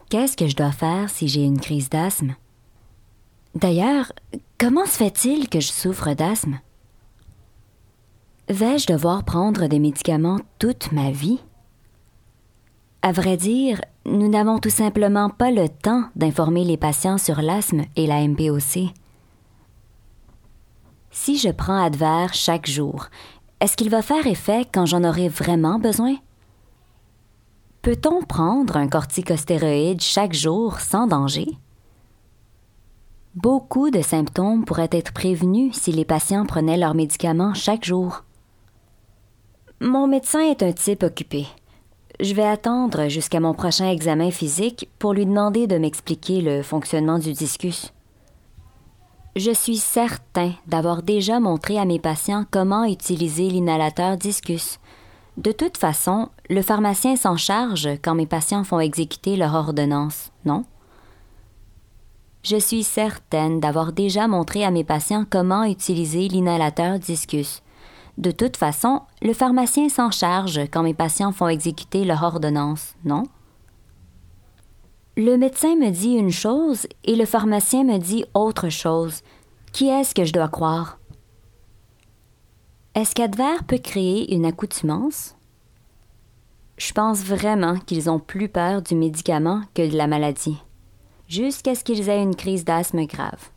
Qu'est-ce que je dois faire si j'ai une crise d'asthme? D'ailleurs, comment se fait-il que je souffre d'asthme? Vais-je devoir prendre des médicaments toute ma vie? À vrai dire, nous n'avons tout simplement pas le temps d'informer les patients sur l'asthme et la MPOC. Si je prends Advair chaque jour, est-ce qu'il va faire effet quand j'en aurai vraiment besoin? Peut-on prendre un corticostéroïde chaque jour sans danger? Beaucoup de symptômes pourraient être prévenus si les patients prenaient leurs médicaments chaque jour. Mon médecin est un type occupé. Je vais attendre jusqu'à mon prochain examen physique pour lui demander de m'expliquer le fonctionnement du discus. Je suis certain d'avoir déjà montré à mes patients comment utiliser l'inhalateur discus. De toute façon, le pharmacien s'en charge quand mes patients font exécuter leur ordonnance, non? Je suis certaine d'avoir déjà montré à mes patients comment utiliser l'inhalateur discus. De toute façon, le pharmacien s'en charge quand mes patients font exécuter leur ordonnance, non? Le médecin me dit une chose et le pharmacien me dit autre chose. Qui est-ce que je dois croire? Est-ce qu'Advair peut créer une accoutumance? Je pense vraiment qu'ils ont plus peur du médicament que de la maladie, jusqu'à ce qu'ils aient une crise d'asthme grave.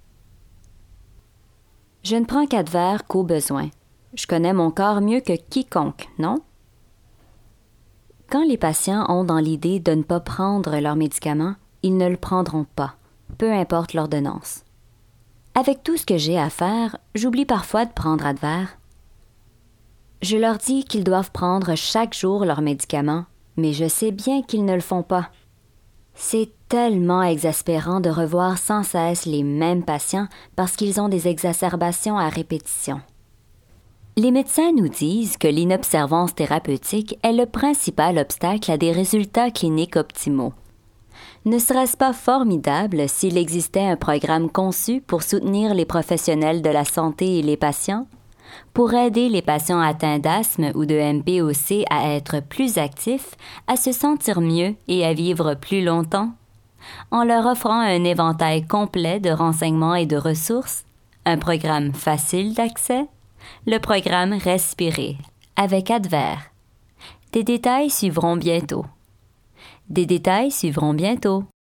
Je ne prends qu'Advair qu'au besoin. Je connais mon corps mieux que quiconque, non? Quand les patients ont dans l'idée de ne pas prendre leur médicament, ils ne le prendront pas, peu importe l'ordonnance. Avec tout ce que j'ai à faire, j'oublie parfois de prendre Advair. Je leur dis qu'ils doivent prendre chaque jour leurs médicaments, mais je sais bien qu'ils ne le font pas. C'est tellement exaspérant de revoir sans cesse les mêmes patients parce qu'ils ont des exacerbations à répétition. Les médecins nous disent que l'inobservance thérapeutique est le principal obstacle à des résultats cliniques optimaux. Ne serait-ce pas formidable s'il existait un programme conçu pour soutenir les professionnels de la santé et les patients, pour aider les patients atteints d'asthme ou de MPOC à être plus actifs, à se sentir mieux et à vivre plus longtemps, en leur offrant un éventail complet de renseignements et de ressources, un programme facile d'accès, le programme Respirer avec Advair. Des détails suivront bientôt.